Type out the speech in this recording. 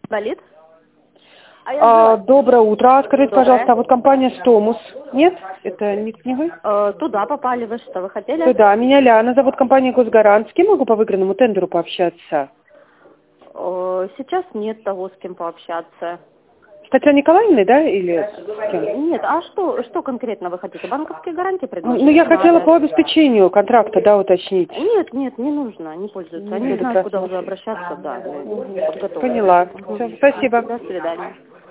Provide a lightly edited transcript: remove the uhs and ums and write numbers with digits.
Болит? Доброе утро. Скажите, Доброе. пожалуйста, а вот компания «Стомус». Нет? Это не вы? Туда попали. Вы что, вы хотели? Да, меня Ляна зовут, компания «Госгарант». С кем могу по выигранному тендеру пообщаться? Сейчас нет того, с кем пообщаться. С Татьяной Николаевной, да, или с кем? Нет, а что конкретно вы хотите? Банковские гарантии предложить? Ну, я хотела Надо. по обеспечению контракта, да, уточнить. Нет, не нужно, не пользуются. Они Буду знают, куда уже просмотреть. обращаться, да, подготовлены. Поняла. Все, спасибо. До свидания.